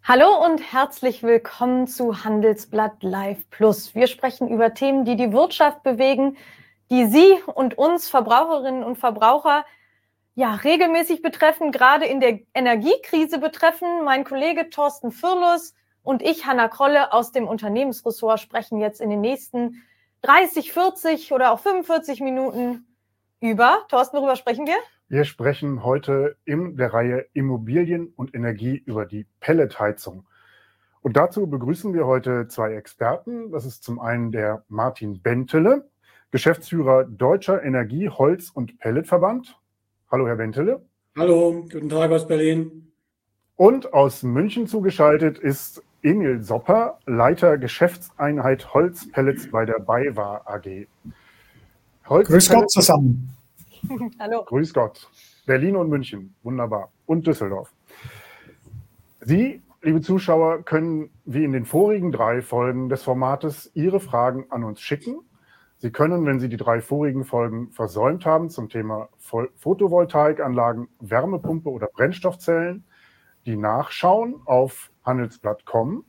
Hallo und herzlich willkommen zu Handelsblatt Live Plus. Wir sprechen über Themen, die die Wirtschaft bewegen, die Sie und uns Verbraucherinnen und Verbraucher regelmäßig betreffen, gerade in der Energiekrise betreffen. Mein Kollege Thorsten Fürlus und ich, Hanna Krolle, aus dem Unternehmensressort sprechen jetzt in den nächsten 30, 40 oder auch 45 Minuten über. Thorsten, worüber sprechen wir? Wir sprechen heute in der Reihe Immobilien und Energie über die Pelletheizung. Und dazu begrüßen wir heute zwei Experten. Das ist zum einen der Martin Bentele, Geschäftsführer Deutscher Energie-, Holz- und Pelletverband. Hallo, Herr Bentele. Hallo, guten Tag aus Berlin. Und aus München zugeschaltet ist Emil Sopper, Leiter Geschäftseinheit Holzpellets bei der BayWa AG. Grüß Gott zusammen. Hallo. Grüß Gott. Berlin und München, wunderbar. Und Düsseldorf. Sie, liebe Zuschauer, können wie in den vorigen 3 Folgen des Formates Ihre Fragen an uns schicken. Sie können, wenn Sie die 3 vorigen Folgen versäumt haben zum Thema Photovoltaikanlagen, Wärmepumpe oder Brennstoffzellen, die nachschauen auf handelsblatt.com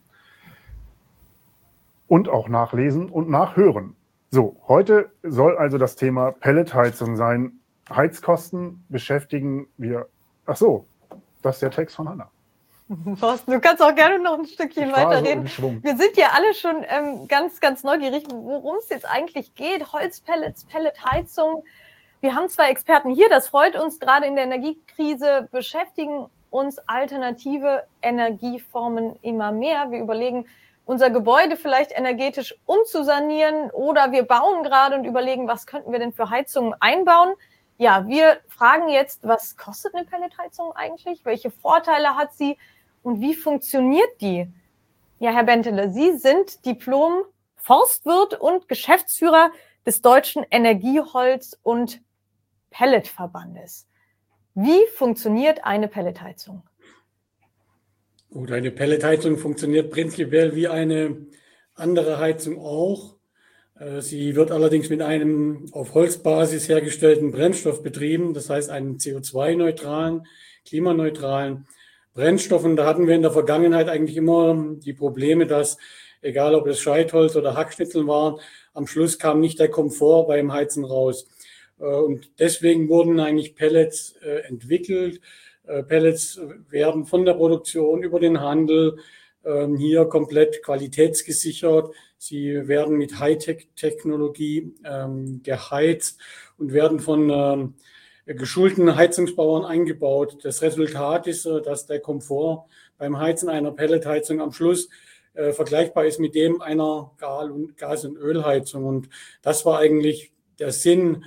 und auch nachlesen und nachhören. So, heute soll also das Thema Pelletheizung sein. Heizkosten beschäftigen wir. Ach so, das ist der Text von Hanna. Thorsten, du kannst auch gerne noch ein Stückchen weiterreden. So wir sind ja alle schon ganz, ganz neugierig, worum es jetzt eigentlich geht. Holzpellets, Pelletheizung. Wir haben 2 Experten hier, das freut uns. Gerade in der Energiekrise beschäftigen uns alternative Energieformen immer mehr. Wir überlegen, unser Gebäude vielleicht energetisch umzusanieren oder wir bauen gerade und überlegen, was könnten wir denn für Heizungen einbauen. Ja, wir fragen jetzt, was kostet eine Pelletheizung eigentlich? Welche Vorteile hat sie und wie funktioniert die? Ja, Herr Bentele, Sie sind Diplom-Forstwirt und Geschäftsführer des Deutschen Energie-, Holz- und Pelletverbandes. Wie funktioniert eine Pelletheizung? Gut, eine Pelletheizung funktioniert prinzipiell wie eine andere Heizung auch. Sie wird allerdings mit einem auf Holzbasis hergestellten Brennstoff betrieben, das heißt einen CO2-neutralen, klimaneutralen Brennstoff. Und da hatten wir in der Vergangenheit eigentlich immer die Probleme, dass, egal ob es Scheitholz oder Hackschnitzel waren, am Schluss kam nicht der Komfort beim Heizen raus. Und deswegen wurden eigentlich Pellets entwickelt. Pellets werden von der Produktion über den Handel hier komplett qualitätsgesichert. Sie werden mit Hightech-Technologie geheizt und werden von geschulten Heizungsbauern eingebaut. Das Resultat ist, dass der Komfort beim Heizen einer Pelletheizung am Schluss vergleichbar ist mit dem einer Gas- und Ölheizung. Und das war eigentlich der Sinn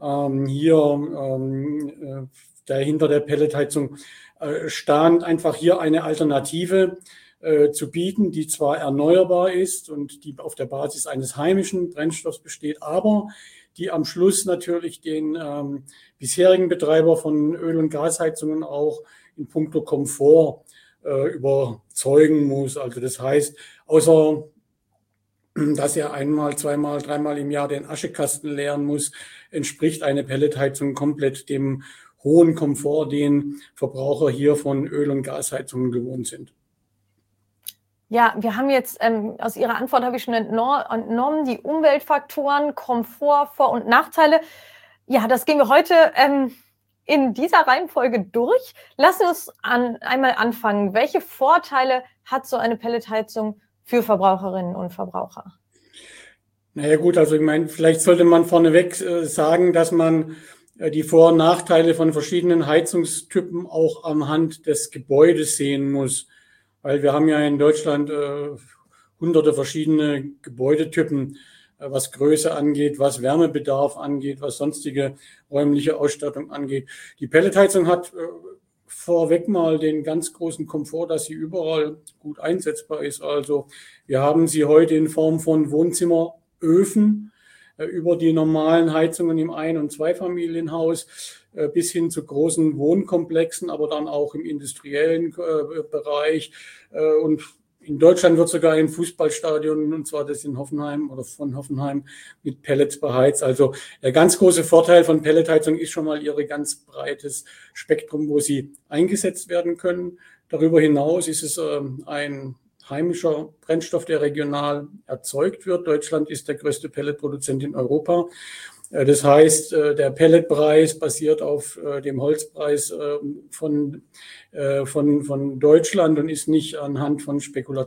der hinter der Pelletheizung stand, einfach hier eine Alternative zu bieten, die zwar erneuerbar ist und die auf der Basis eines heimischen Brennstoffs besteht, aber die am Schluss natürlich den bisherigen Betreiber von Öl- und Gasheizungen auch in puncto Komfort überzeugen muss. Also das heißt, außer dass er einmal, zweimal, dreimal im Jahr den Aschekasten leeren muss, entspricht eine Pelletheizung komplett dem hohen Komfort, den Verbraucher hier von Öl- und Gasheizungen gewohnt sind. Ja, wir haben jetzt, aus Ihrer Antwort habe ich schon entnommen, die Umweltfaktoren, Komfort, Vor- und Nachteile. Ja, das gehen wir heute in dieser Reihenfolge durch. Lassen wir uns einmal anfangen. Welche Vorteile hat so eine Pelletheizung für Verbraucherinnen und Verbraucher? Naja gut, also ich meine, vielleicht sollte man vorneweg sagen, dass man die Vor- und Nachteile von verschiedenen Heizungstypen auch anhand des Gebäudes sehen muss. Weil wir haben ja in Deutschland hunderte verschiedene Gebäudetypen, was Größe angeht, was Wärmebedarf angeht, was sonstige räumliche Ausstattung angeht. Die Pelletheizung hat vorweg mal den ganz großen Komfort, dass sie überall gut einsetzbar ist. Also wir haben sie heute in Form von Wohnzimmeröfen über die normalen Heizungen im Ein- und Zweifamilienhaus bis hin zu großen Wohnkomplexen, aber dann auch im industriellen Bereich. Und in Deutschland wird sogar ein Fußballstadion, und zwar das in Hoffenheim oder von Hoffenheim, mit Pellets beheizt. Also der ganz große Vorteil von Pelletheizung ist schon mal ihr ganz breites Spektrum, wo sie eingesetzt werden können. Darüber hinaus ist es ein heimischer Brennstoff, der regional erzeugt wird. Deutschland ist der größte Pelletproduzent in Europa. Das heißt, der Pelletpreis basiert auf dem Holzpreis von Deutschland und ist nicht anhand von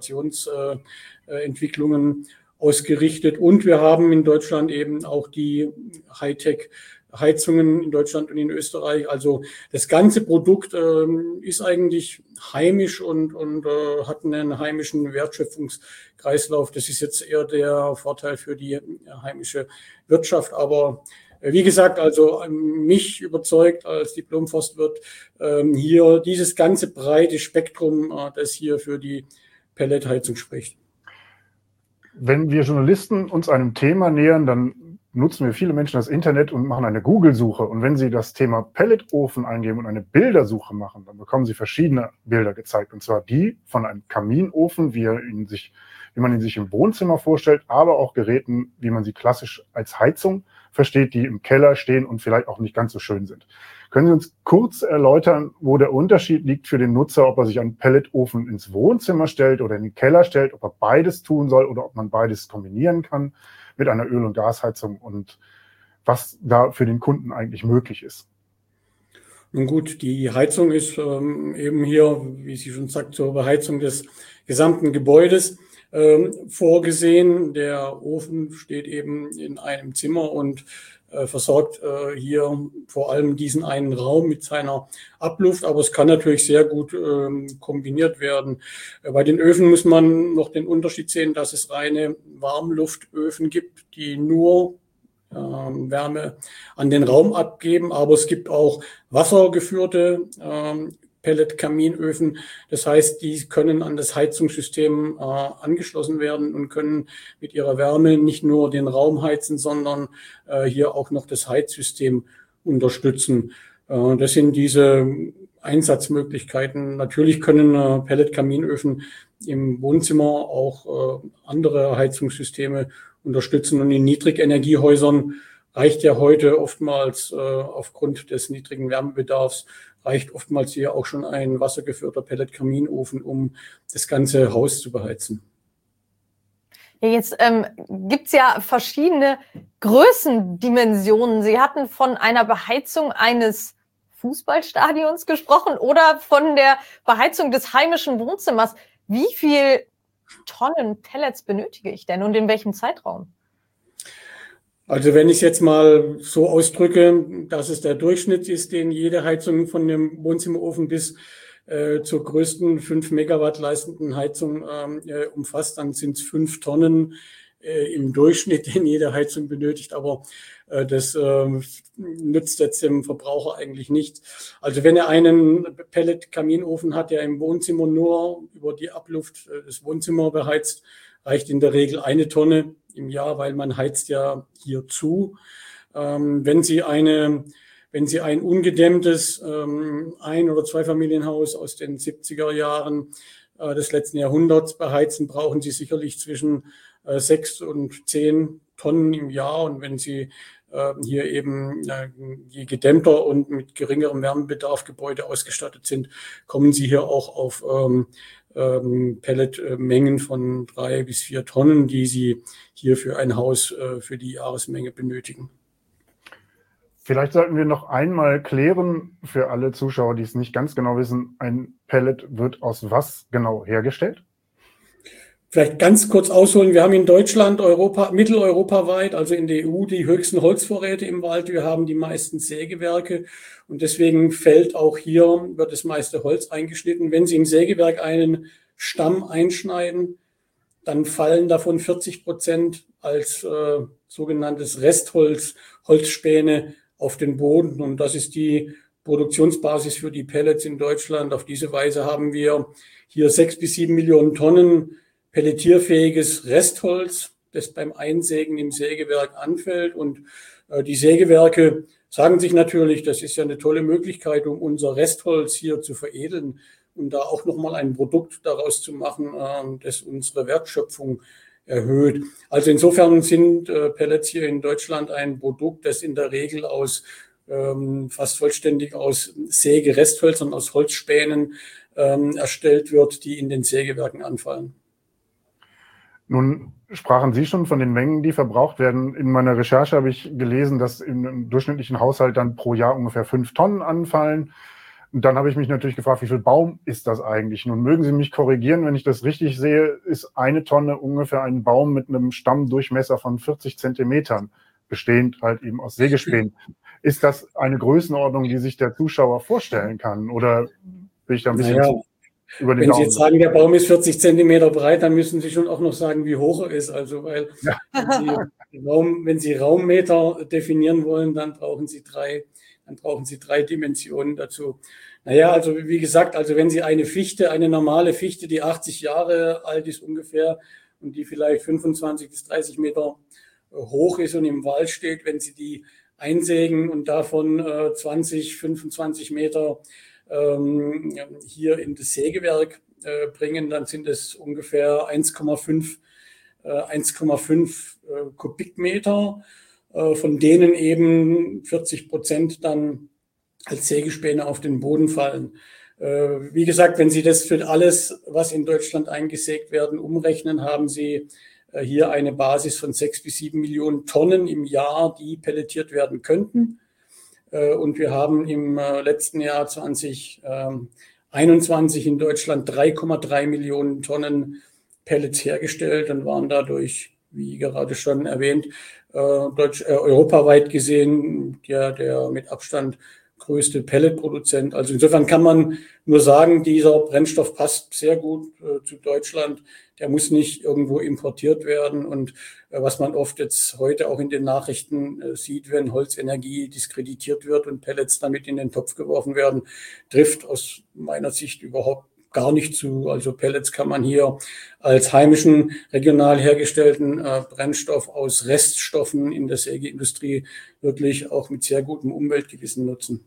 Spekulationsentwicklungen ausgerichtet. Und wir haben in Deutschland eben auch die Hightech-Heizungen in Deutschland und in Österreich. Also das ganze Produkt ist eigentlich heimisch und hat einen heimischen Wertschöpfungskreislauf. Das ist jetzt eher der Vorteil für die heimische Wirtschaft. Aber wie gesagt, also mich überzeugt als Diplom-Forstwirt hier dieses ganze breite Spektrum, das hier für die Pelletheizung spricht. Wenn wir Journalisten uns einem Thema nähern, dann nutzen wir viele Menschen das Internet und machen eine Google-Suche. Und wenn sie das Thema Pelletofen eingeben und eine Bildersuche machen, dann bekommen sie verschiedene Bilder gezeigt. Und zwar die von einem Kaminofen, wie man ihn sich im Wohnzimmer vorstellt, aber auch Geräten, wie man sie klassisch als Heizung versteht, die im Keller stehen und vielleicht auch nicht ganz so schön sind. Können Sie uns kurz erläutern, wo der Unterschied liegt für den Nutzer, ob er sich einen Pelletofen ins Wohnzimmer stellt oder in den Keller stellt, ob er beides tun soll oder ob man beides kombinieren kann mit einer Öl- und Gasheizung und was da für den Kunden eigentlich möglich ist? Nun gut, die Heizung ist eben hier, wie Sie schon sagt, zur Beheizung des gesamten Gebäudes vorgesehen. Der Ofen steht eben in einem Zimmer und versorgt hier vor allem diesen einen Raum mit seiner Abluft, aber es kann natürlich sehr gut kombiniert werden. Bei den Öfen muss man noch den Unterschied sehen, dass es reine Warmluftöfen gibt, die nur Wärme an den Raum abgeben, aber es gibt auch wassergeführte Pellet-Kaminöfen. Das heißt, die können an das Heizungssystem angeschlossen werden und können mit ihrer Wärme nicht nur den Raum heizen, sondern hier auch noch das Heizsystem unterstützen. Das sind diese Einsatzmöglichkeiten. Natürlich können Pellet-Kaminöfen im Wohnzimmer auch andere Heizungssysteme unterstützen. Und in Niedrigenergiehäusern reicht ja heute oftmals aufgrund des niedrigen Wärmebedarfs reicht oftmals hier auch schon ein wassergeführter Pellet-Kaminofen, um das ganze Haus zu beheizen. Ja, jetzt gibt es ja verschiedene Größendimensionen. Sie hatten von einer Beheizung eines Fußballstadions gesprochen oder von der Beheizung des heimischen Wohnzimmers. Wie viel Tonnen Pellets benötige ich denn und in welchem Zeitraum? Also wenn ich es jetzt mal so ausdrücke, dass es der Durchschnitt ist, den jede Heizung von dem Wohnzimmerofen bis zur größten 5 Megawatt leistenden Heizung umfasst, dann sind es 5 Tonnen im Durchschnitt, den jede Heizung benötigt. Aber das nützt jetzt dem Verbraucher eigentlich nichts. Also wenn er einen Pellet-Kaminofen hat, der im Wohnzimmer nur über die Abluft des Wohnzimmers beheizt, reicht in der Regel 1 Tonne im Jahr, weil man heizt ja hier zu. Wenn Sie ein ungedämmtes Ein- oder Zweifamilienhaus aus den 70er Jahren des letzten Jahrhunderts beheizen, brauchen Sie sicherlich zwischen 6 und 10 Tonnen im Jahr. Und wenn Sie hier eben je gedämmter und mit geringerem Wärmebedarf Gebäude ausgestattet sind, kommen Sie hier auch auf Pelletmengen von 3 bis 4 Tonnen, die Sie hier für ein Haus für die Jahresmenge benötigen. Vielleicht sollten wir noch einmal klären für alle Zuschauer, die es nicht ganz genau wissen, ein Pellet wird aus was genau hergestellt? Vielleicht ganz kurz ausholen. Wir haben in Deutschland, mitteleuropaweit, also in der EU, die höchsten Holzvorräte im Wald. Wir haben die meisten Sägewerke und deswegen wird das meiste Holz eingeschnitten. Wenn Sie im Sägewerk einen Stamm einschneiden, dann fallen davon 40% als sogenanntes Restholz, Holzspäne auf den Boden. Und das ist die Produktionsbasis für die Pellets in Deutschland. Auf diese Weise haben wir hier 6 bis 7 Millionen Tonnen pelletierfähiges Restholz, das beim Einsägen im Sägewerk anfällt. Und die Sägewerke sagen sich natürlich, das ist ja eine tolle Möglichkeit, um unser Restholz hier zu veredeln und da auch nochmal ein Produkt daraus zu machen, das unsere Wertschöpfung erhöht. Also insofern sind Pellets hier in Deutschland ein Produkt, das in der Regel fast vollständig aus Sägeresthölzern, aus Holzspänen erstellt wird, die in den Sägewerken anfallen. Nun sprachen Sie schon von den Mengen, die verbraucht werden. In meiner Recherche habe ich gelesen, dass im durchschnittlichen Haushalt dann pro Jahr ungefähr 5 Tonnen anfallen. Und dann habe ich mich natürlich gefragt, wie viel Baum ist das eigentlich? Nun mögen Sie mich korrigieren, wenn ich das richtig sehe, ist 1 Tonne ungefähr ein Baum mit einem Stammdurchmesser von 40 Zentimetern, bestehend halt eben aus Sägespänen. Ist das eine Größenordnung, die sich der Zuschauer vorstellen kann? Oder bin ich da ein bisschen zu über den Wenn Daumen? Sie jetzt sagen, der Baum ist 40 Zentimeter breit, dann müssen Sie schon auch noch sagen, wie hoch er ist. Also, weil wenn Sie Raummeter definieren wollen, dann brauchen Sie drei Dimensionen dazu. Naja, also wie gesagt, also wenn Sie eine normale Fichte, die 80 Jahre alt ist ungefähr und die vielleicht 25 bis 30 Meter hoch ist und im Wald steht, wenn Sie die einsägen und davon 20, 25 Meter hier in das Sägewerk bringen, dann sind es ungefähr 1,5 Kubikmeter, von denen eben 40% dann als Sägespäne auf den Boden fallen. Wie gesagt, wenn Sie das für alles, was in Deutschland eingesägt werden, umrechnen, haben Sie hier eine Basis von 6 bis 7 Millionen Tonnen im Jahr, die pelletiert werden könnten. Und wir haben im letzten Jahr 2021 in Deutschland 3,3 Millionen Tonnen Pellets hergestellt und waren dadurch, wie gerade schon erwähnt, europaweit gesehen der mit Abstand größte Pelletproduzent. Also insofern kann man nur sagen, dieser Brennstoff passt sehr gut zu Deutschland. Der muss nicht irgendwo importiert werden. Und was man oft jetzt heute auch in den Nachrichten sieht, wenn Holzenergie diskreditiert wird und Pellets damit in den Topf geworfen werden, trifft aus meiner Sicht überhaupt gar nicht zu. Also Pellets kann man hier als heimischen, regional hergestellten Brennstoff aus Reststoffen in der Sägeindustrie wirklich auch mit sehr gutem Umweltgewissen nutzen.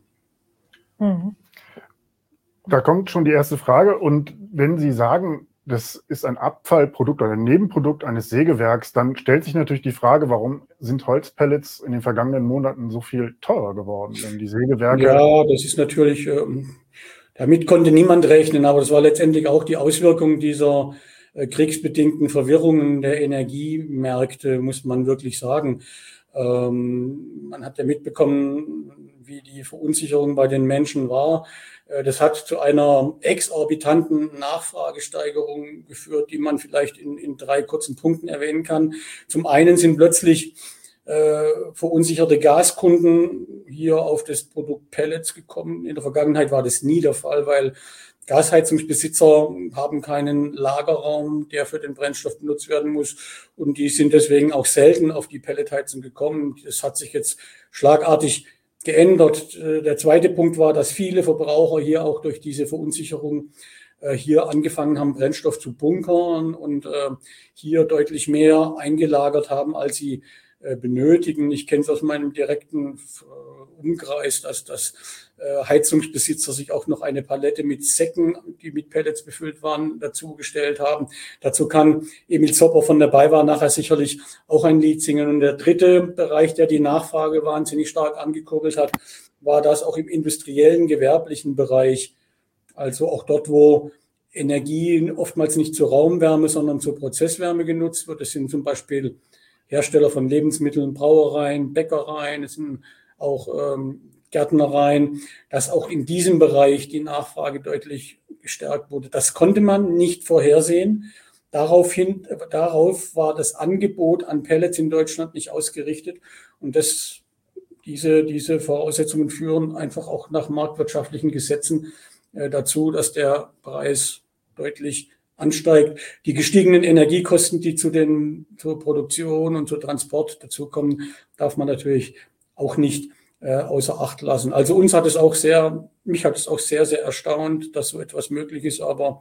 Da kommt schon die erste Frage. Und wenn Sie sagen, das ist ein Abfallprodukt oder ein Nebenprodukt eines Sägewerks, dann stellt sich natürlich die Frage, warum sind Holzpellets in den vergangenen Monaten so viel teurer geworden? Denn die Sägewerke... Ja, das ist natürlich... Damit konnte niemand rechnen, aber das war letztendlich auch die Auswirkung dieser kriegsbedingten Verwirrungen der Energiemärkte, muss man wirklich sagen. Man hat ja mitbekommen, wie die Verunsicherung bei den Menschen war. Das hat zu einer exorbitanten Nachfragesteigerung geführt, die man vielleicht in 3 kurzen Punkten erwähnen kann. Zum einen sind plötzlich verunsicherte Gaskunden hier auf das Produkt Pellets gekommen. In der Vergangenheit war das nie der Fall, weil Gasheizungsbesitzer haben keinen Lagerraum, der für den Brennstoff benutzt werden muss. Und die sind deswegen auch selten auf die Pelletheizung gekommen. Das hat sich jetzt schlagartig geändert. Der zweite Punkt war, dass viele Verbraucher hier auch durch diese Verunsicherung hier angefangen haben, Brennstoff zu bunkern und hier deutlich mehr eingelagert haben, als sie benötigen. Ich kenne es aus meinem direkten Umkreis, dass Heizungsbesitzer sich auch noch eine Palette mit Säcken, die mit Pellets befüllt waren, dazugestellt haben. Dazu kann Emil Zopper von der BayWa nachher sicherlich auch ein Lied singen. Und der dritte Bereich, der die Nachfrage wahnsinnig stark angekurbelt hat, war das auch im industriellen, gewerblichen Bereich. Also auch dort, wo Energie oftmals nicht zur Raumwärme, sondern zur Prozesswärme genutzt wird. Das sind zum Beispiel Hersteller von Lebensmitteln, Brauereien, Bäckereien, es sind auch Gärtnereien, dass auch in diesem Bereich die Nachfrage deutlich gestärkt wurde. Das konnte man nicht vorhersehen. Darauf war das Angebot an Pellets in Deutschland nicht ausgerichtet. Und diese Voraussetzungen führen einfach auch nach marktwirtschaftlichen Gesetzen dazu, dass der Preis deutlich ansteigt. Die gestiegenen Energiekosten, die zur Produktion und zur Transport dazukommen, darf man natürlich auch nicht außer Acht lassen. Also mich hat es auch sehr, sehr erstaunt, dass so etwas möglich ist. Aber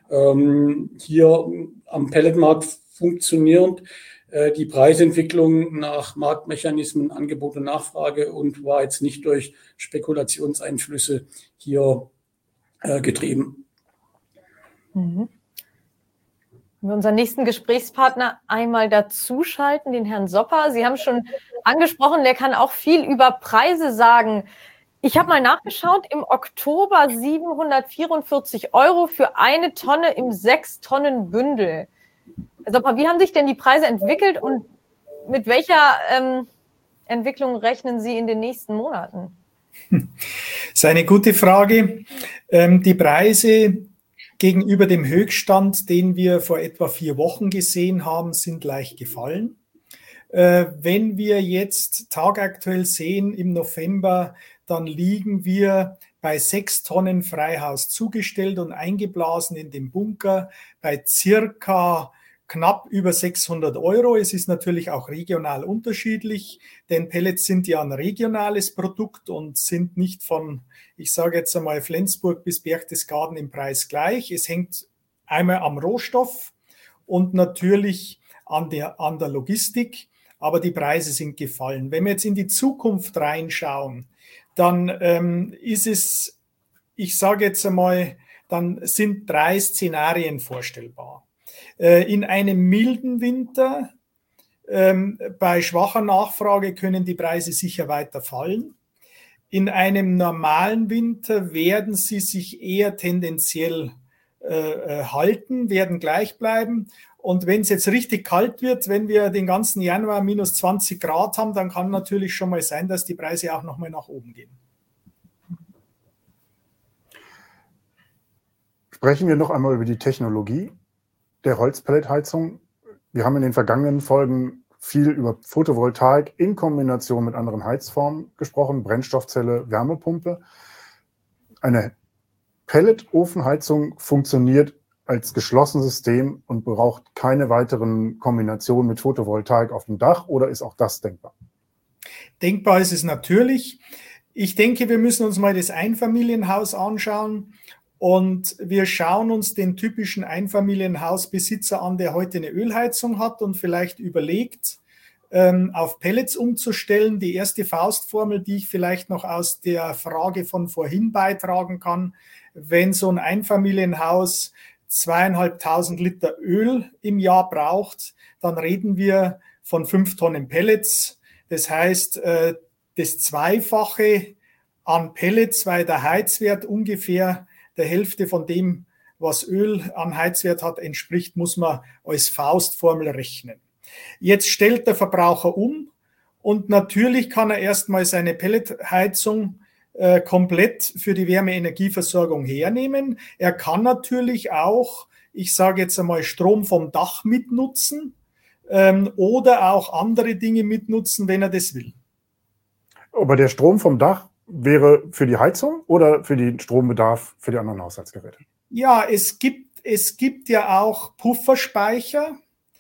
hier am Pelletmarkt funktioniert die Preisentwicklung nach Marktmechanismen, Angebot und Nachfrage und war jetzt nicht durch Spekulationseinflüsse hier getrieben. Mhm. Wenn wir unseren nächsten Gesprächspartner einmal dazuschalten, den Herrn Sopper. Sie haben schon angesprochen, der kann auch viel über Preise sagen. Ich habe mal nachgeschaut, im Oktober 744 € für 1 Tonne im 6-Tonnen-Bündel. Also, wie haben sich denn die Preise entwickelt und mit welcher Entwicklung rechnen Sie in den nächsten Monaten? Das ist eine gute Frage. Die Preise gegenüber dem Höchststand, den wir vor etwa 4 Wochen gesehen haben, sind leicht gefallen. Wenn wir jetzt tagaktuell sehen im November, dann liegen wir bei 6 Tonnen Freihaus zugestellt und eingeblasen in den Bunker bei circa knapp über 600 €. Es ist natürlich auch regional unterschiedlich, denn Pellets sind ja ein regionales Produkt und sind nicht von, ich sage jetzt einmal, Flensburg bis Berchtesgaden im Preis gleich. Es hängt einmal am Rohstoff und natürlich an der Logistik, aber die Preise sind gefallen. Wenn wir jetzt in die Zukunft reinschauen, dann ist es, ich sage jetzt einmal, dann sind 3 Szenarien vorstellbar. In einem milden Winter, bei schwacher Nachfrage können die Preise sicher weiter fallen. In einem normalen Winter werden sie sich eher tendenziell halten, werden gleich bleiben. Und wenn es jetzt richtig kalt wird, wenn wir den ganzen Januar minus 20 Grad haben, dann kann natürlich schon mal sein, dass die Preise auch nochmal nach oben gehen. Sprechen wir noch einmal über die Technologie der Holzpelletheizung. Wir haben in den vergangenen Folgen viel über Photovoltaik in Kombination mit anderen Heizformen gesprochen, Brennstoffzelle, Wärmepumpe. Eine Pelletofenheizung funktioniert als geschlossenes System und braucht keine weiteren Kombinationen mit Photovoltaik auf dem Dach, oder ist auch das denkbar? Denkbar ist es natürlich. Ich denke, wir müssen uns mal das Einfamilienhaus anschauen und wir schauen uns den typischen Einfamilienhausbesitzer an, der heute eine Ölheizung hat und vielleicht überlegt, auf Pellets umzustellen. Die erste Faustformel, die ich vielleicht noch aus der Frage von vorhin beitragen kann: Wenn so ein Einfamilienhaus 2.500 Liter Öl im Jahr braucht, dann reden wir von 5 Tonnen Pellets. Das heißt, das Zweifache an Pellets, weil der Heizwert ungefähr der Hälfte von dem, was Öl an Heizwert hat, entspricht, muss man als Faustformel rechnen. Jetzt stellt der Verbraucher um und natürlich kann er erstmal seine Pelletheizung komplett für die Wärmeenergieversorgung hernehmen. Er kann natürlich auch, ich sage jetzt einmal, Strom vom Dach mitnutzen oder auch andere Dinge mitnutzen, wenn er das will. Aber der Strom vom Dach wäre für die Heizung oder für den Strombedarf für die anderen Haushaltsgeräte? Ja, es gibt ja auch Pufferspeicher,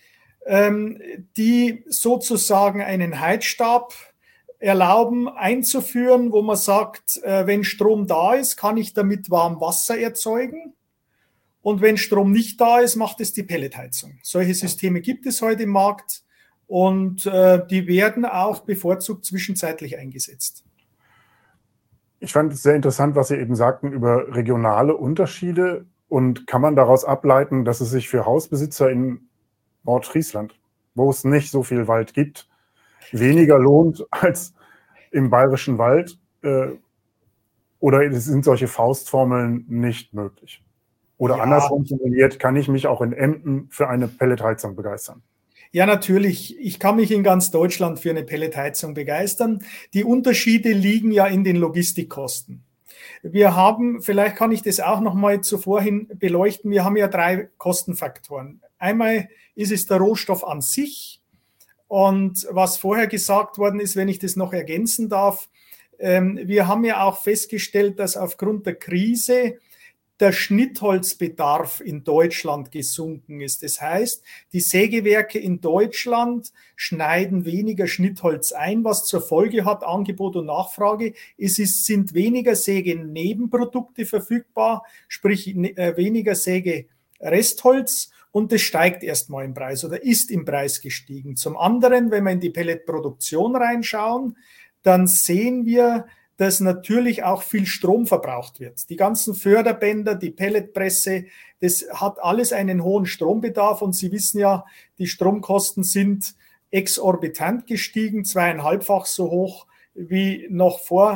die sozusagen einen Heizstab erlauben einzuführen, wo man sagt, wenn Strom da ist, kann ich damit warm Wasser erzeugen. Und wenn Strom nicht da ist, macht es die Pelletheizung. Solche Systeme gibt es heute im Markt und die werden auch bevorzugt zwischenzeitlich eingesetzt. Ich fand es sehr interessant, was Sie eben sagten über regionale Unterschiede. Und kann man daraus ableiten, dass es sich für Hausbesitzer in Nordfriesland, wo es nicht so viel Wald gibt, weniger lohnt als im Bayerischen Wald? Oder sind solche Faustformeln nicht möglich? Oder andersrum formuliert, kann ich mich auch in Emden für eine Pelletheizung begeistern? Ja, natürlich. Ich kann mich in ganz Deutschland für eine Pelletheizung begeistern. Die Unterschiede liegen ja in den Logistikkosten. Wir haben, vielleicht kann ich das auch noch mal zuvor hin beleuchten, wir haben ja 3 Kostenfaktoren. Einmal ist es der Rohstoff an sich und was vorher gesagt worden ist, wenn ich das noch ergänzen darf, wir haben ja auch festgestellt, dass aufgrund der Krise der Schnittholzbedarf in Deutschland gesunken ist. Das heißt, die Sägewerke in Deutschland schneiden weniger Schnittholz ein, was zur Folge hat, Angebot und Nachfrage. Sind weniger Sägenebenprodukte verfügbar, sprich weniger Sägerestholz, und das steigt erstmal im Preis oder ist im Preis gestiegen. Zum anderen, wenn wir in die Pelletproduktion reinschauen, dann sehen wir, dass natürlich auch viel Strom verbraucht wird. Die ganzen Förderbänder, die Pelletpresse, das hat alles einen hohen Strombedarf und Sie wissen ja, die Stromkosten sind exorbitant gestiegen, 2,5-fach so hoch wie noch vor,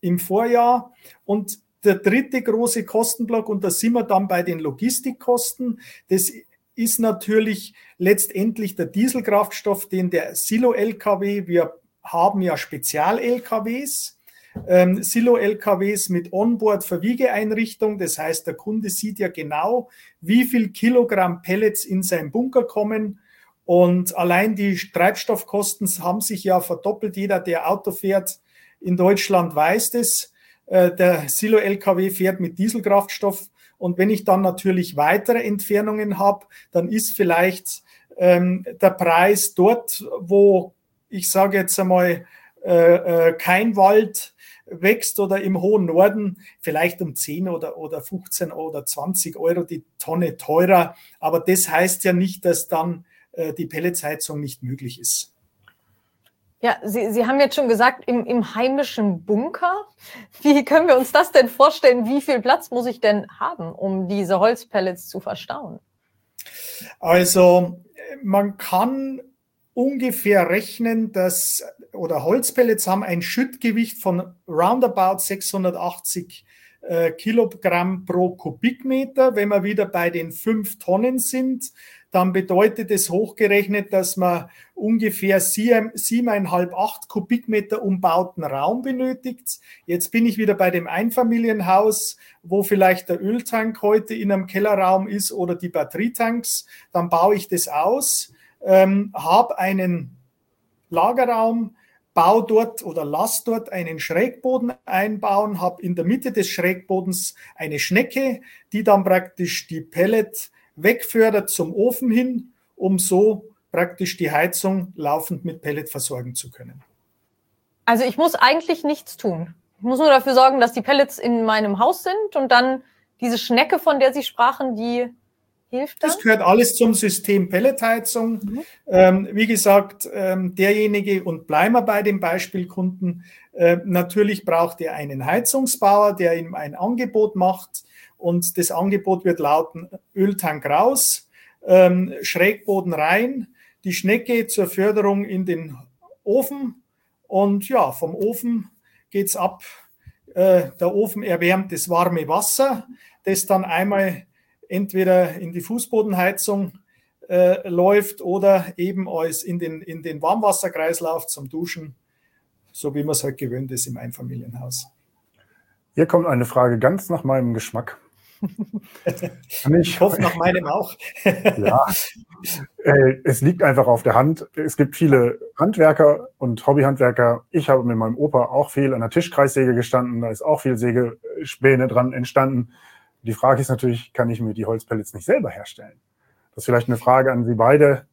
im Vorjahr. Und der dritte große Kostenblock, und da sind wir dann bei den Logistikkosten, das ist natürlich letztendlich der Dieselkraftstoff, den der Silo-LKW, wir haben ja Spezial-LKWs, Silo-LKWs mit Onboard-Verwiegeeinrichtung. Das heißt, der Kunde sieht ja genau, wie viel Kilogramm Pellets in seinen Bunker kommen. Und allein die Treibstoffkosten haben sich ja verdoppelt. Jeder, der Auto fährt in Deutschland, weiß das. Der Silo-LKW fährt mit Dieselkraftstoff. Und wenn ich dann natürlich weitere Entfernungen habe, dann ist vielleicht der Preis dort, wo ich sage jetzt einmal kein Wald wächst oder im hohen Norden, vielleicht um 10 oder 15 oder 20 Euro die Tonne teurer. Aber das heißt ja nicht, dass dann die Pelletsheizung nicht möglich ist. Ja, Sie haben jetzt schon gesagt, im heimischen Bunker. Wie können wir uns das denn vorstellen? Wie viel Platz muss ich denn haben, um diese Holzpellets zu verstauen? Also man kann ungefähr rechnen, oder Holzpellets haben ein Schüttgewicht von roundabout 680 Kilogramm pro Kubikmeter. Wenn wir wieder bei den 5 Tonnen sind, dann bedeutet es hochgerechnet, dass man ungefähr 7,5, 8 Kubikmeter umbauten Raum benötigt. Jetzt bin ich wieder bei dem Einfamilienhaus, wo vielleicht der Öltank heute in einem Kellerraum ist oder die Batterietanks. Dann baue ich das aus, habe einen Lagerraum, baue dort oder lass dort einen Schrägboden einbauen, habe in der Mitte des Schrägbodens eine Schnecke, die dann praktisch die Pellet wegfördert zum Ofen hin, um so praktisch die Heizung laufend mit Pellet versorgen zu können. Also ich muss eigentlich nichts tun. Ich muss nur dafür sorgen, dass die Pellets in meinem Haus sind und dann diese Schnecke, von der Sie sprachen, die hilft dann? Das gehört alles zum System Pelletheizung. Wie gesagt, derjenige, und bleiben wir bei dem Beispielkunden, natürlich braucht er einen Heizungsbauer, der ihm ein Angebot macht. Und das Angebot wird lauten: Öltank raus, Schrägboden rein, die Schnecke zur Förderung in den Ofen. Und ja, vom Ofen geht es ab. Der Ofen erwärmt das warme Wasser, das dann einmal entweder in die Fußbodenheizung läuft oder eben als in den Warmwasserkreislauf zum Duschen, so wie man es halt gewöhnt ist im Einfamilienhaus. Hier kommt eine Frage ganz nach meinem Geschmack. Ich hoffe, nach meinem auch. Ja, es liegt einfach auf der Hand. Es gibt viele Handwerker und Hobbyhandwerker. Ich habe mit meinem Opa auch viel an der Tischkreissäge gestanden. Da ist auch viel Sägespäne dran entstanden. Die Frage ist natürlich, kann ich mir die Holzpellets nicht selber herstellen? Das ist vielleicht eine Frage an Sie beide.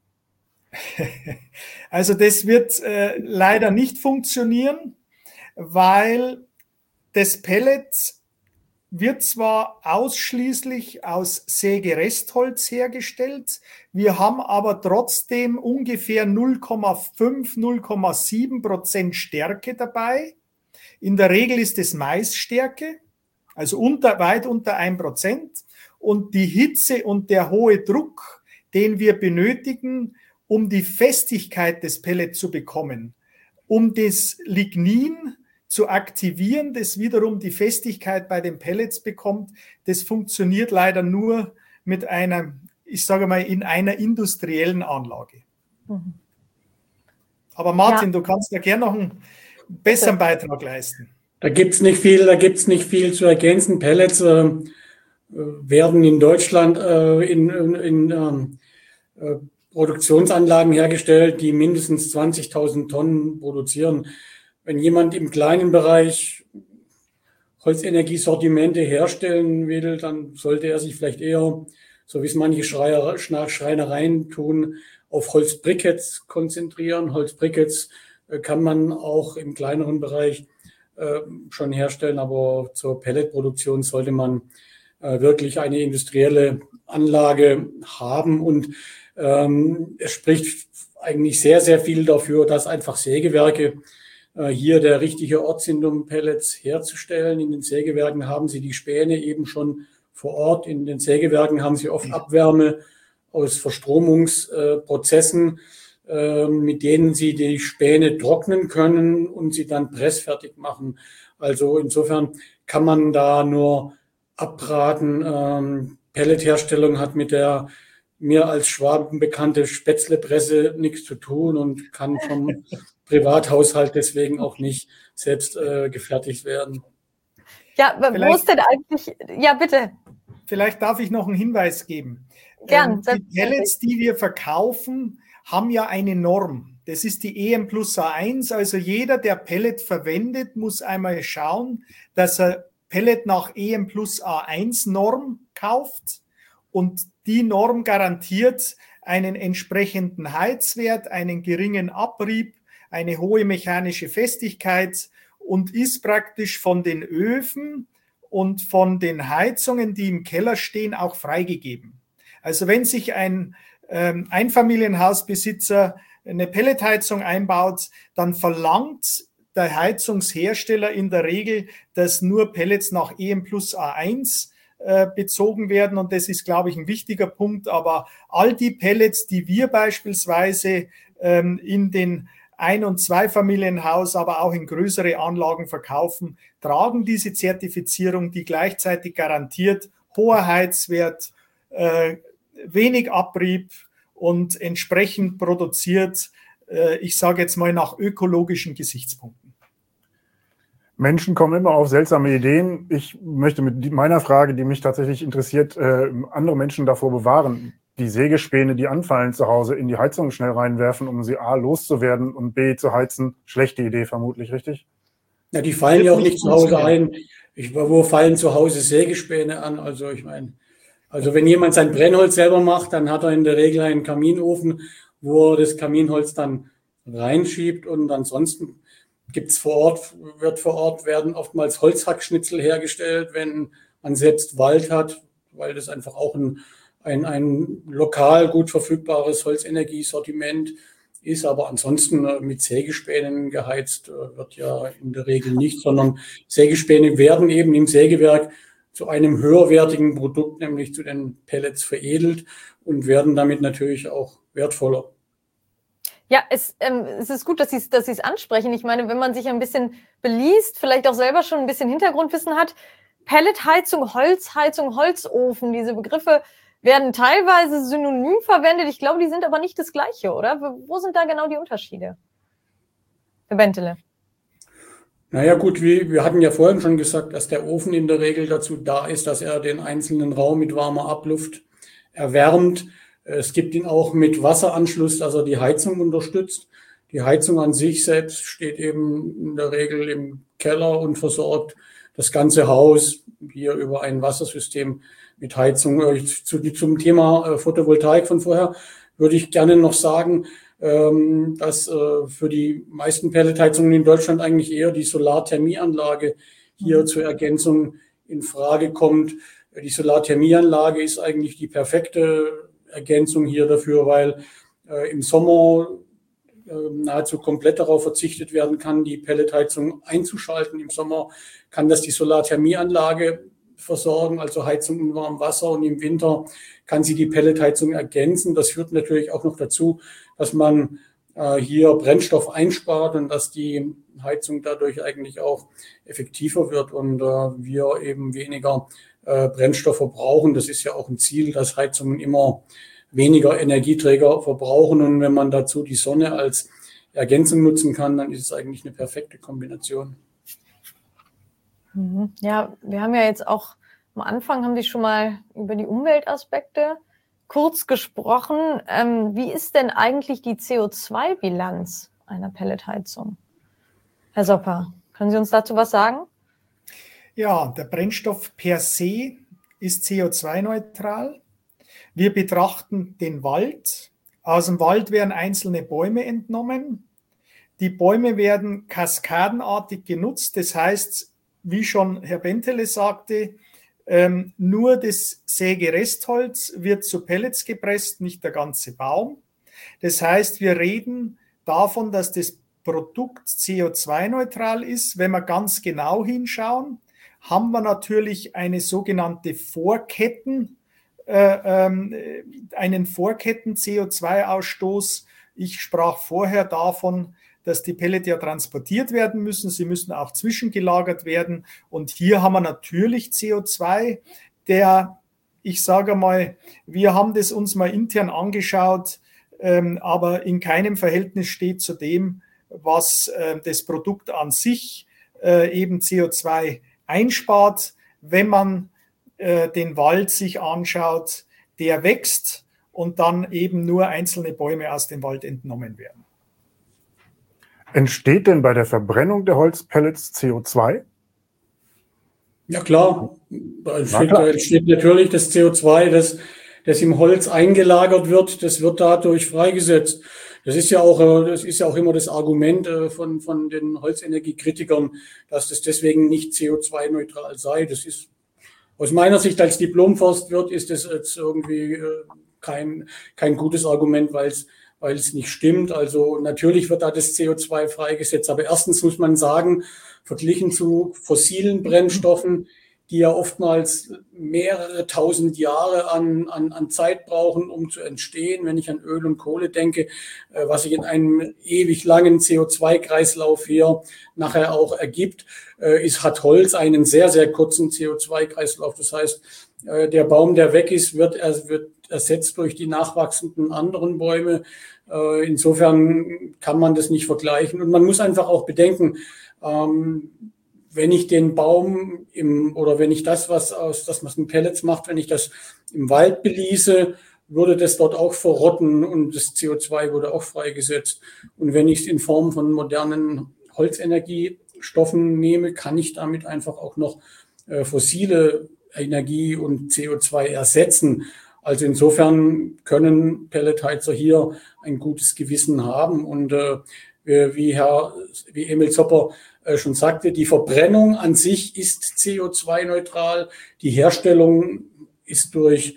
Also das wird leider nicht funktionieren, weil das Pellet wird zwar ausschließlich aus Sägerestholz hergestellt, wir haben aber trotzdem ungefähr 0,5, 0,7% Stärke dabei. In der Regel ist es Maisstärke, also weit unter 1%. Und die Hitze und der hohe Druck, den wir benötigen, um die Festigkeit des Pellets zu bekommen, um das Lignin zu aktivieren, das wiederum die Festigkeit bei den Pellets bekommt, das funktioniert leider nur mit einer, ich sage mal, in einer industriellen Anlage. Mhm. Aber Martin, du kannst da gerne noch einen besseren Beitrag leisten. Da gibt's nicht viel zu ergänzen. Pellets werden in Deutschland in Produktionsanlagen hergestellt, die mindestens 20.000 Tonnen produzieren. Wenn jemand im kleinen Bereich Holzenergiesortimente herstellen will, dann sollte er sich vielleicht eher, so wie es manche Schreinereien tun, auf Holzbriketts konzentrieren. Holzbriketts kann man auch im kleineren Bereich schon herstellen, aber zur Pelletproduktion sollte man wirklich eine industrielle Anlage haben. Und es spricht eigentlich sehr, sehr viel dafür, dass einfach Sägewerke hier der richtige Ort sind, um Pellets herzustellen. In den Sägewerken haben Sie die Späne eben schon vor Ort. In den Sägewerken haben Sie oft Abwärme aus Verstromungsprozessen, mit denen Sie die Späne trocknen können und sie dann pressfertig machen. Also insofern kann man da nur abraten. Pelletherstellung hat mit der mir als Schwaben bekannte Spätzlepresse nichts zu tun und kann vom Privathaushalt deswegen auch nicht selbst gefertigt werden. Ja, wo ist denn eigentlich, ja bitte. Vielleicht darf ich noch einen Hinweis geben. Gern. Die Pellets, die wir verkaufen, haben ja eine Norm. Das ist die EM plus A1. Also jeder, der Pellet verwendet, muss einmal schauen, dass er Pellet nach EM plus A1 Norm kauft. Und die Norm garantiert einen entsprechenden Heizwert, einen geringen Abrieb, eine hohe mechanische Festigkeit und ist praktisch von den Öfen und von den Heizungen, die im Keller stehen, auch freigegeben. Also wenn sich ein Einfamilienhausbesitzer eine Pelletheizung einbaut, dann verlangt der Heizungshersteller in der Regel, dass nur Pellets nach EM plus A1 bezogen werden. Und das ist, glaube ich, ein wichtiger Punkt. Aber all die Pellets, die wir beispielsweise in den Ein- und Zweifamilienhaus, aber auch in größere Anlagen verkaufen, tragen diese Zertifizierung, die gleichzeitig garantiert hoher Heizwert, wenig Abrieb und entsprechend produziert, ich sage jetzt mal nach ökologischen Gesichtspunkten. Menschen kommen immer auf seltsame Ideen. Ich möchte mit meiner Frage, die mich tatsächlich interessiert, andere Menschen davor bewahren, die Sägespäne, die anfallen zu Hause, in die Heizung schnell reinwerfen, um sie A loszuwerden und B zu heizen. Schlechte Idee vermutlich, richtig? Ja, die fallen ja auch nicht zu Hause ein. Wo fallen zu Hause Sägespäne an? Also ich meine, also wenn jemand sein Brennholz selber macht, dann hat er in der Regel einen Kaminofen, wo er das Kaminholz dann reinschiebt und ansonsten wird vor Ort werden oftmals Holzhackschnitzel hergestellt, wenn man selbst Wald hat, weil das einfach auch ein lokal gut verfügbares Holzenergiesortiment ist, aber ansonsten mit Sägespänen geheizt wird ja in der Regel nicht, sondern Sägespäne werden eben im Sägewerk zu einem höherwertigen Produkt, nämlich zu den Pellets, veredelt und werden damit natürlich auch wertvoller. Ja, es ist gut, dass Sie es ansprechen. Ich meine, wenn man sich ein bisschen beliest, vielleicht auch selber schon ein bisschen Hintergrundwissen hat, Pelletheizung, Holzheizung, Holzofen, diese Begriffe werden teilweise synonym verwendet. Ich glaube, die sind aber nicht das Gleiche, oder? Wo sind da genau die Unterschiede? Herr Bentele. Naja gut, wir hatten ja vorhin schon gesagt, dass der Ofen in der Regel dazu da ist, dass er den einzelnen Raum mit warmer Abluft erwärmt. Es gibt ihn auch mit Wasseranschluss, dass er die Heizung unterstützt. Die Heizung an sich selbst steht eben in der Regel im Keller und versorgt das ganze Haus hier über ein Wassersystem mit Heizung. Zum Thema Photovoltaik von vorher würde ich gerne noch sagen, dass für die meisten Pelletheizungen in Deutschland eigentlich eher die Solarthermieanlage hier zur Ergänzung in Frage kommt. Die Solarthermieanlage ist eigentlich die perfekte Ergänzung hier dafür, weil im Sommer nahezu komplett darauf verzichtet werden kann, die Pelletheizung einzuschalten. Im Sommer kann das die Solarthermieanlage versorgen, also Heizung in warmem Wasser, und im Winter kann sie die Pelletheizung ergänzen. Das führt natürlich auch noch dazu, dass man hier Brennstoff einspart und dass die Heizung dadurch eigentlich auch effektiver wird und wir eben weniger Brennstoff verbrauchen. Das ist ja auch ein Ziel, dass Heizungen immer weniger Energieträger verbrauchen, und wenn man dazu die Sonne als Ergänzung nutzen kann, dann ist es eigentlich eine perfekte Kombination. Ja, wir haben ja jetzt auch am Anfang, haben Sie schon mal über die Umweltaspekte kurz gesprochen. Wie ist denn eigentlich die CO2-Bilanz einer Pelletheizung? Herr Sopper, können Sie uns dazu was sagen? Ja, der Brennstoff per se ist CO2-neutral. Wir betrachten den Wald. Aus dem Wald werden einzelne Bäume entnommen. Die Bäume werden kaskadenartig genutzt. Das heißt, wie schon Herr Bentele sagte, nur das Sägerestholz wird zu Pellets gepresst, nicht der ganze Baum. Das heißt, wir reden davon, dass das Produkt CO2-neutral ist. Wenn wir ganz genau hinschauen, haben wir natürlich eine sogenannte einen Vorketten-CO2-Ausstoß. Ich sprach vorher davon, dass die Pellet ja transportiert werden müssen. Sie müssen auch zwischengelagert werden. Und hier haben wir natürlich CO2, ich sage mal, wir haben das uns mal intern angeschaut, aber in keinem Verhältnis steht zu dem, was das Produkt an sich eben CO2 einspart, wenn man den Wald sich anschaut, der wächst und dann eben nur einzelne Bäume aus dem Wald entnommen werden. Entsteht denn bei der Verbrennung der Holzpellets CO2? Ja klar, da entsteht natürlich das CO2, das im Holz eingelagert wird, das wird dadurch freigesetzt. Das ist ja auch immer das Argument von den Holzenergiekritikern, dass das deswegen nicht CO2-neutral sei. Das ist aus meiner Sicht als Diplomforstwirt ist das jetzt irgendwie kein gutes Argument, weil es nicht stimmt. Also natürlich wird da das CO2 freigesetzt, aber erstens muss man sagen, verglichen zu fossilen Brennstoffen, die ja oftmals mehrere tausend Jahre an Zeit brauchen, um zu entstehen. Wenn ich an Öl und Kohle denke, was sich in einem ewig langen CO2-Kreislauf hier nachher auch ergibt, hat Holz einen sehr, sehr kurzen CO2-Kreislauf. Das heißt, der Baum, der weg ist, wird ersetzt durch die nachwachsenden anderen Bäume. Insofern kann man das nicht vergleichen. Und man muss einfach auch bedenken, wenn ich den Baum wenn ich das, was man mit Pellets macht, wenn ich das im Wald beließe, würde das dort auch verrotten und das CO2 würde auch freigesetzt. Und wenn ich es in Form von modernen Holzenergiestoffen nehme, kann ich damit einfach auch noch fossile Energie und CO2 ersetzen. Also insofern können Pelletheizer hier ein gutes Gewissen haben. Und wie Emil Zopper schon sagte, die Verbrennung an sich ist CO2-neutral. Die Herstellung ist durch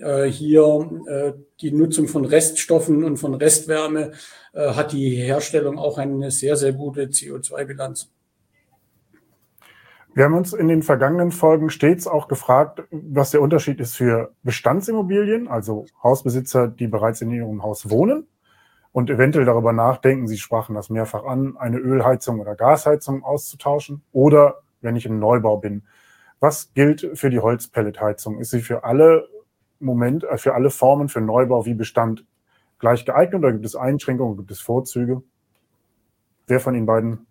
die Nutzung von Reststoffen und von Restwärme, hat die Herstellung auch eine sehr, sehr gute CO2-Bilanz. Wir haben uns in den vergangenen Folgen stets auch gefragt, was der Unterschied ist für Bestandsimmobilien, also Hausbesitzer, die bereits in ihrem Haus wohnen und eventuell darüber nachdenken, Sie sprachen das mehrfach an, eine Ölheizung oder Gasheizung auszutauschen, oder wenn ich im Neubau bin. Was gilt für die Holzpelletheizung? Ist sie für alle Formen für Neubau wie Bestand gleich geeignet oder gibt es Einschränkungen, gibt es Vorzüge? Wer von Ihnen beiden?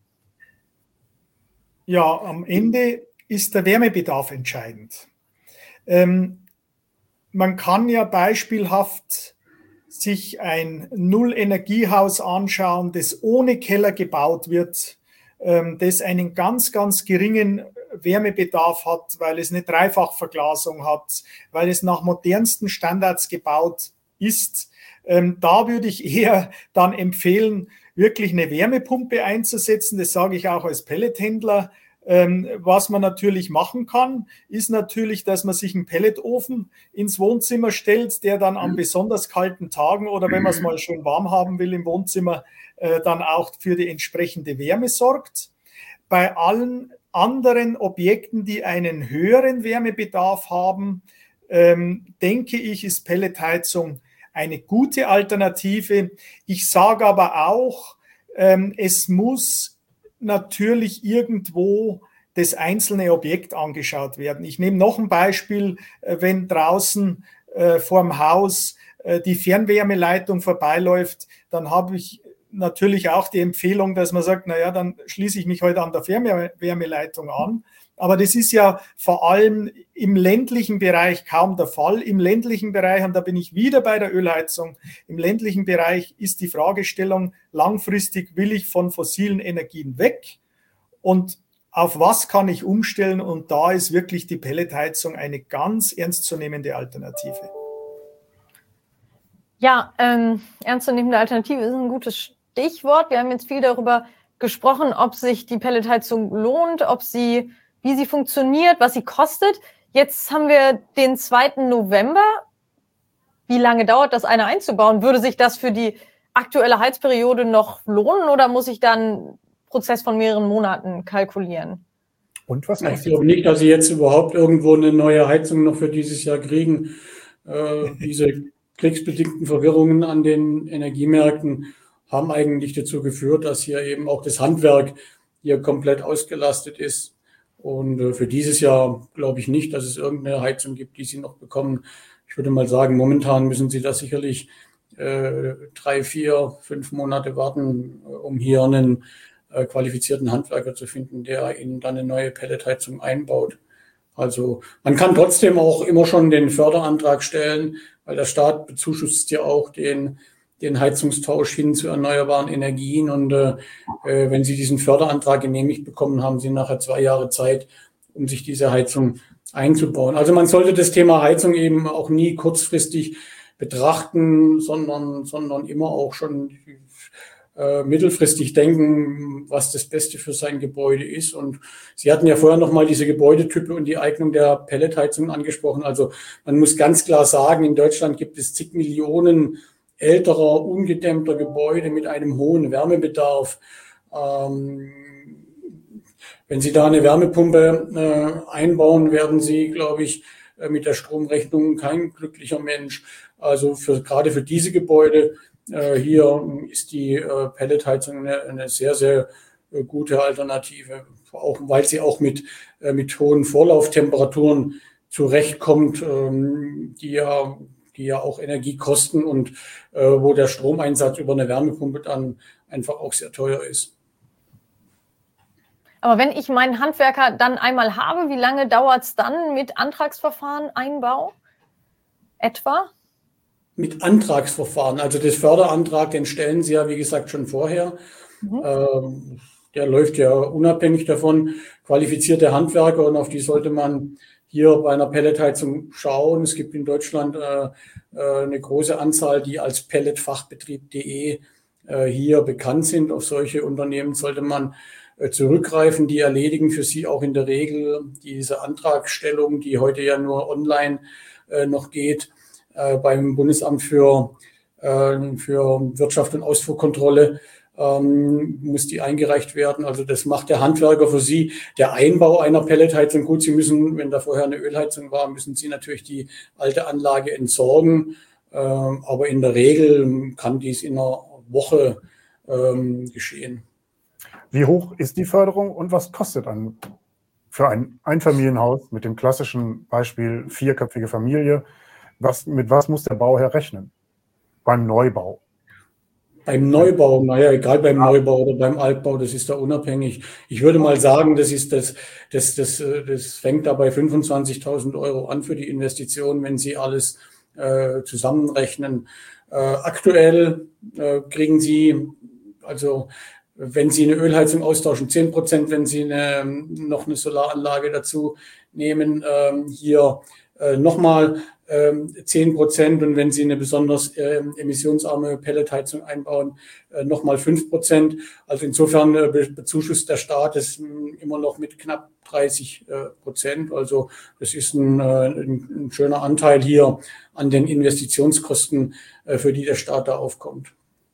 Ja, am Ende ist der Wärmebedarf entscheidend. Man kann ja beispielhaft sich ein Null-Energiehaus anschauen, das ohne Keller gebaut wird, das einen ganz, ganz geringen Wärmebedarf hat, weil es eine Dreifachverglasung hat, weil es nach modernsten Standards gebaut ist. Da würde ich eher dann empfehlen, wirklich eine Wärmepumpe einzusetzen. Das sage ich auch als Pellethändler. Was man natürlich machen kann, ist natürlich, dass man sich einen Pelletofen ins Wohnzimmer stellt, der dann an besonders kalten Tagen oder wenn man es mal schön warm haben will im Wohnzimmer, dann auch für die entsprechende Wärme sorgt. Bei allen anderen Objekten, die einen höheren Wärmebedarf haben, denke ich, ist Pelletheizung eine gute Alternative. Ich sage aber auch, es muss natürlich irgendwo das einzelne Objekt angeschaut werden. Ich nehme noch ein Beispiel, wenn draußen vorm Haus die Fernwärmeleitung vorbeiläuft, dann habe ich natürlich auch die Empfehlung, dass man sagt, naja, dann schließe ich mich heute an der Fernwärmeleitung an. Aber das ist ja vor allem im ländlichen Bereich kaum der Fall. Im ländlichen Bereich, und da bin ich wieder bei der Ölheizung, im ländlichen Bereich ist die Fragestellung, langfristig will ich von fossilen Energien weg und auf was kann ich umstellen? Und da ist wirklich die Pelletheizung eine ganz ernstzunehmende Alternative. Ja, ernstzunehmende Alternative ist ein gutes Stichwort. Wir haben jetzt viel darüber gesprochen, ob sich die Pelletheizung lohnt, wie sie funktioniert, was sie kostet. Jetzt haben wir den 2. November. Wie lange dauert das, eine einzubauen? Würde sich das für die aktuelle Heizperiode noch lohnen oder muss ich dann Prozess von mehreren Monaten kalkulieren? Und was Ich glaube nicht, dass Sie jetzt überhaupt irgendwo eine neue Heizung noch für dieses Jahr kriegen. Diese kriegsbedingten Verwirrungen an den Energiemärkten haben eigentlich dazu geführt, dass hier eben auch das Handwerk hier komplett ausgelastet ist. Und für dieses Jahr glaube ich nicht, dass es irgendeine Heizung gibt, die Sie noch bekommen. Ich würde mal sagen, momentan müssen Sie da sicherlich 3, 4, 5 Monate warten, um hier einen qualifizierten Handwerker zu finden, der Ihnen dann eine neue Pelletheizung einbaut. Also man kann trotzdem auch immer schon den Förderantrag stellen, weil der Staat bezuschusst ja auch den Heizungstausch hin zu erneuerbaren Energien. Und wenn Sie diesen Förderantrag genehmigt bekommen, haben Sie nachher 2 Jahre Zeit, um sich diese Heizung einzubauen. Also man sollte das Thema Heizung eben auch nie kurzfristig betrachten, sondern immer auch schon mittelfristig denken, was das Beste für sein Gebäude ist. Und Sie hatten ja vorher nochmal diese Gebäudetype und die Eignung der Pelletheizung angesprochen. Also man muss ganz klar sagen, in Deutschland gibt es zig Millionen älterer, ungedämmter Gebäude mit einem hohen Wärmebedarf. Wenn Sie da eine Wärmepumpe einbauen, werden Sie, glaube ich, mit der Stromrechnung kein glücklicher Mensch. Also gerade für diese Gebäude hier ist die Pelletheizung eine sehr, sehr gute Alternative, auch weil sie auch mit hohen Vorlauftemperaturen zurechtkommt, die ja auch Energie kosten und wo der Stromeinsatz über eine Wärmepumpe dann einfach auch sehr teuer ist. Aber wenn ich meinen Handwerker dann einmal habe, wie lange dauert es dann mit Antragsverfahren, Einbau? Etwa? Mit Antragsverfahren, also das Förderantrag, den stellen Sie ja, wie gesagt, schon vorher. Der läuft ja unabhängig davon, qualifizierte Handwerker, und auf die sollte man hier bei einer Pelletheizung schauen. Es gibt in Deutschland eine große Anzahl, die als pelletfachbetrieb.de hier bekannt sind. Auf solche Unternehmen sollte man zurückgreifen. Die erledigen für Sie auch in der Regel diese Antragstellung, die heute ja nur online noch geht, beim Bundesamt für Wirtschaft und Ausfuhrkontrolle. Muss die eingereicht werden. Also das macht der Handwerker für Sie. Der Einbau einer Pelletheizung, gut, Sie müssen, wenn da vorher eine Ölheizung war, müssen Sie natürlich die alte Anlage entsorgen. Aber in der Regel kann dies in einer Woche geschehen. Wie hoch ist die Förderung und was kostet für ein Einfamilienhaus mit dem klassischen Beispiel 4-köpfige Familie? Mit was muss der Bauherr rechnen beim Neubau? Beim Neubau, naja, egal beim Neubau oder beim Altbau, das ist da unabhängig. Ich würde mal sagen, das fängt da bei 25.000 € an für die Investition, wenn Sie alles zusammenrechnen. Aktuell kriegen Sie, also wenn Sie eine Ölheizung austauschen, 10%, wenn Sie noch eine Solaranlage dazu nehmen, hier nochmal 10%, und wenn Sie eine besonders emissionsarme Pelletheizung einbauen, nochmal 5%. Also insofern bezuschusst der Staat es immer noch mit knapp 30%. Also das ist ein schöner Anteil hier an den Investitionskosten, für die der Staat da aufkommt.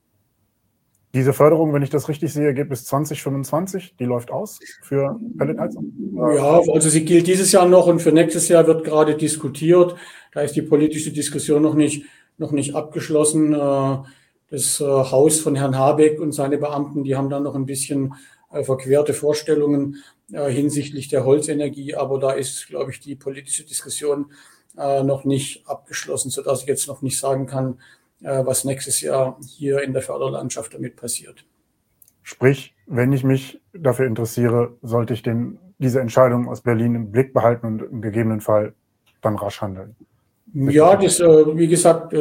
Diese Förderung, wenn ich das richtig sehe, geht bis 2025. Die läuft aus für Pelletheizung? Ja, also sie gilt dieses Jahr noch, und für nächstes Jahr wird gerade diskutiert. Da ist die politische Diskussion noch nicht abgeschlossen. Das Haus von Herrn Habeck und seine Beamten, die haben da noch ein bisschen verquerte Vorstellungen hinsichtlich der Holzenergie. Aber da ist, glaube ich, die politische Diskussion noch nicht abgeschlossen, sodass ich jetzt noch nicht sagen kann, was nächstes Jahr hier in der Förderlandschaft damit passiert. Sprich, wenn ich mich dafür interessiere, sollte ich diese Entscheidung aus Berlin im Blick behalten und im gegebenen Fall dann rasch handeln. Ja, wie gesagt,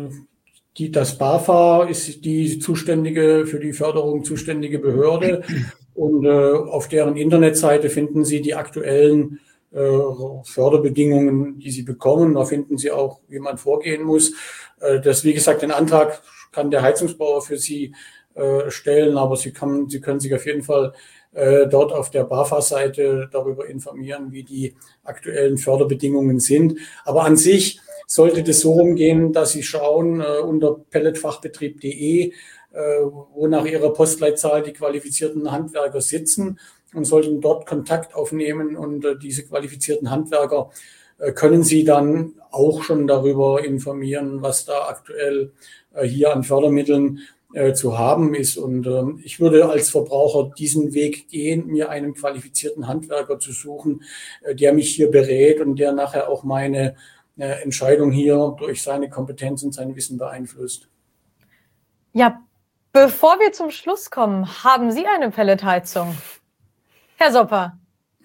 das BAFA ist die für die Förderung zuständige Behörde, und auf deren Internetseite finden Sie die aktuellen Förderbedingungen, die Sie bekommen. Da finden Sie auch, wie man vorgehen muss. Wie gesagt, den Antrag kann der Heizungsbauer für Sie stellen, aber Sie können sich auf jeden Fall dort auf der BAFA-Seite darüber informieren, wie die aktuellen Förderbedingungen sind. Aber an sich sollte das so rumgehen, dass Sie schauen unter pelletfachbetrieb.de, wo nach Ihrer Postleitzahl die qualifizierten Handwerker sitzen, und sollten dort Kontakt aufnehmen, und diese qualifizierten Handwerker können Sie dann auch schon darüber informieren, was da aktuell hier an Fördermitteln zu haben ist. Und ich würde als Verbraucher diesen Weg gehen, mir einen qualifizierten Handwerker zu suchen, der mich hier berät und der nachher auch meine Entscheidung hier durch seine Kompetenz und sein Wissen beeinflusst. Ja, bevor wir zum Schluss kommen, haben Sie eine Pelletheizung? Herr Sopper.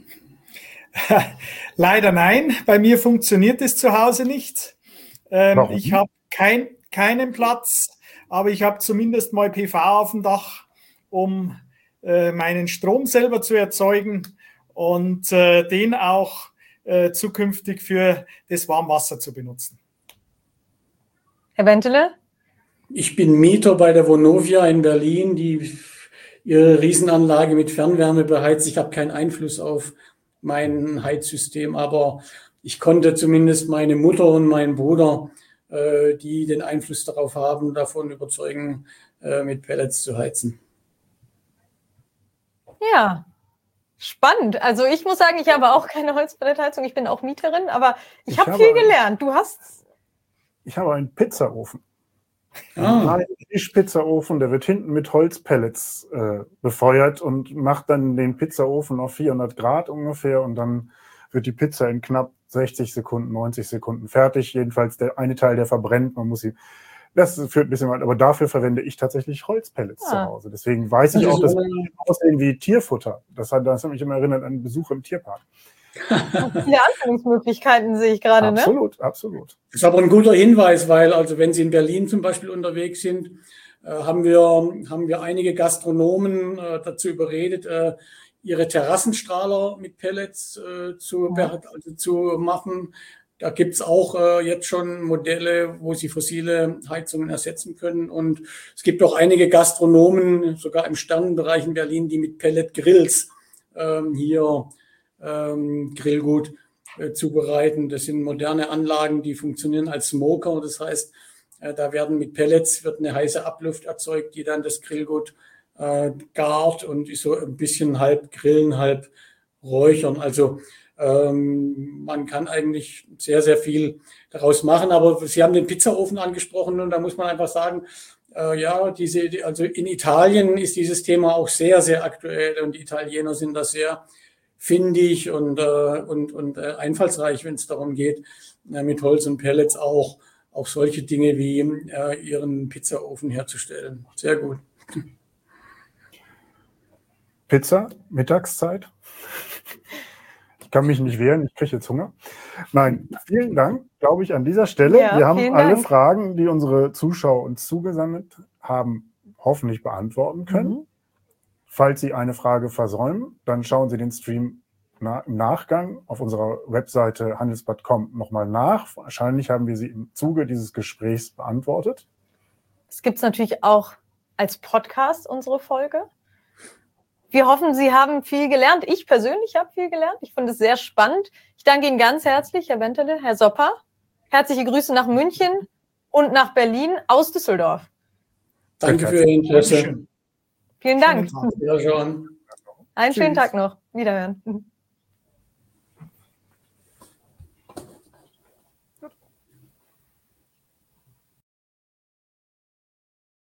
Leider nein, bei mir funktioniert es zu Hause nicht. Ich habe keinen Platz, aber ich habe zumindest mal PV auf dem Dach, um meinen Strom selber zu erzeugen und den auch zukünftig für das Warmwasser zu benutzen. Herr Bentele? Ich bin Mieter bei der Vonovia in Berlin, die ihre Riesenanlage mit Fernwärme beheizt. Ich habe keinen Einfluss auf mein Heizsystem, aber ich konnte zumindest meine Mutter und meinen Bruder, die den Einfluss darauf haben, davon überzeugen, mit Pellets zu heizen. Ja, spannend. Also ich muss sagen, ich habe auch keine Holzpelletheizung. Ich bin auch Mieterin, aber ich habe viel gelernt. Du hast? Ich habe einen Pizzaofen. Ein Tischpizzaofen, der wird hinten mit Holzpellets befeuert und macht dann den Pizzaofen auf 400 Grad ungefähr und dann wird die Pizza in knapp 60 Sekunden, 90 Sekunden fertig. Jedenfalls der eine Teil, der verbrennt, das führt ein bisschen weit, aber dafür verwende ich tatsächlich Holzpellets zu Hause. Deswegen weiß ich auch, dass die aussehen wie Tierfutter. Das hat mich immer erinnert an einen Besuch im Tierpark. Viele Anwendungsmöglichkeiten sehe ich gerade, ne? Absolut, absolut. Das ist aber ein guter Hinweis, weil also wenn Sie in Berlin zum Beispiel unterwegs sind, haben wir einige Gastronomen dazu überredet, ihre Terrassenstrahler mit Pellets zu machen. Da gibt's auch jetzt schon Modelle, wo Sie fossile Heizungen ersetzen können. Und es gibt auch einige Gastronomen, sogar im Sternenbereich in Berlin, die mit Pellet-Grills hier Grillgut zubereiten. Das sind moderne Anlagen, die funktionieren als Smoker. Das heißt, da wird eine heiße Abluft erzeugt, die dann das Grillgut gart und ist so ein bisschen halb grillen, halb räuchern. Also man kann eigentlich sehr, sehr viel daraus machen. Aber Sie haben den Pizzaofen angesprochen und da muss man einfach sagen, also in Italien ist dieses Thema auch sehr, sehr aktuell und die Italiener sind da sehr findig und einfallsreich, wenn es darum geht, mit Holz und Pellets auch solche Dinge wie ihren Pizzaofen herzustellen. Sehr gut. Pizza, Mittagszeit. Ich kann mich nicht wehren, ich kriege jetzt Hunger. Nein, vielen Dank, glaube ich, an dieser Stelle. Ja, wir haben alle Dank. Fragen, die unsere Zuschauer uns zugesandt haben, hoffentlich beantworten können. Falls Sie eine Frage versäumen, dann schauen Sie den Stream im Nachgang auf unserer Webseite handelsblatt.com nochmal nach. Wahrscheinlich haben wir sie im Zuge dieses Gesprächs beantwortet. Es gibt es natürlich auch als Podcast, unsere Folge. Wir hoffen, Sie haben viel gelernt. Ich persönlich habe viel gelernt. Ich finde es sehr spannend. Ich danke Ihnen ganz herzlich, Herr Bentele, Herr Sopper. Herzliche Grüße nach München und nach Berlin aus Düsseldorf. Danke für Ihr Interesse. Vielen Dank. Wiederschauen. Einen schönen Tag noch. Wiederhören.